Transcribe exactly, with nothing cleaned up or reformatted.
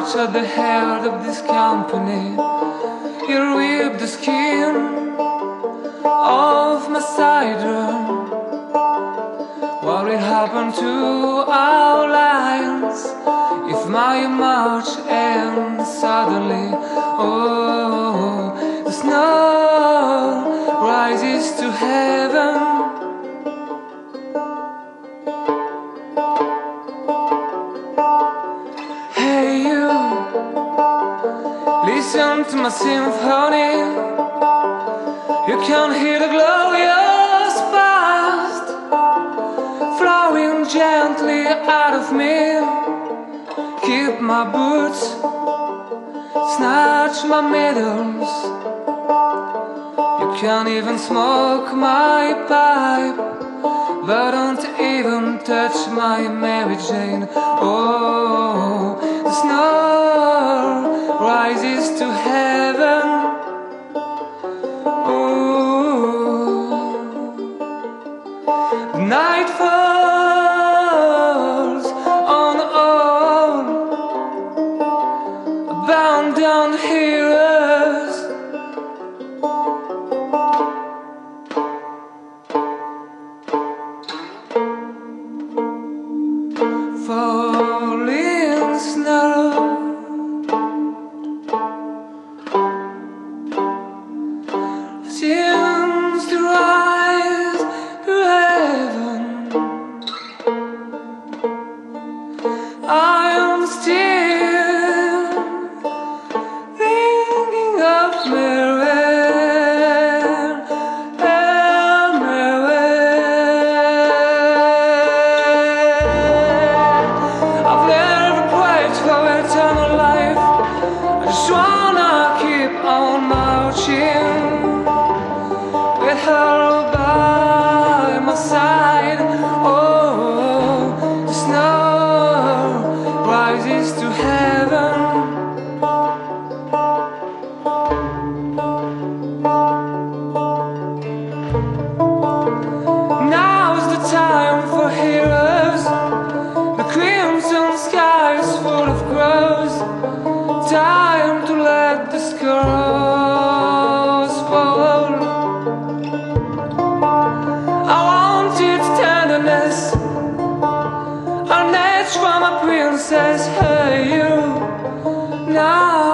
march at the head of this company. You rip the skin off my sidearm. What will happen to our lions if my march ends suddenly? Oh, the snow rises to heaven. Hey you, listen to my symphony. You can hear the glorious past flowing gently out of me. Keep my boots, snatch my medals. You can't even smoke my pipe, but don't even touch my Mary Jane. Oh, the snow rises to heaven. The night falls on all bound down heroes. Falling snow seems to rise to heaven. I am still thinking of Mary, Mary. I've never prayed for eternal life. I just wanna keep on marching with her by my side. Oh, the snow rises to heaven. Now's the time for heroes. The crimson sky is full of crows. Time to let the scars fall. I wanted tenderness, an edge from a princess. Hey you, now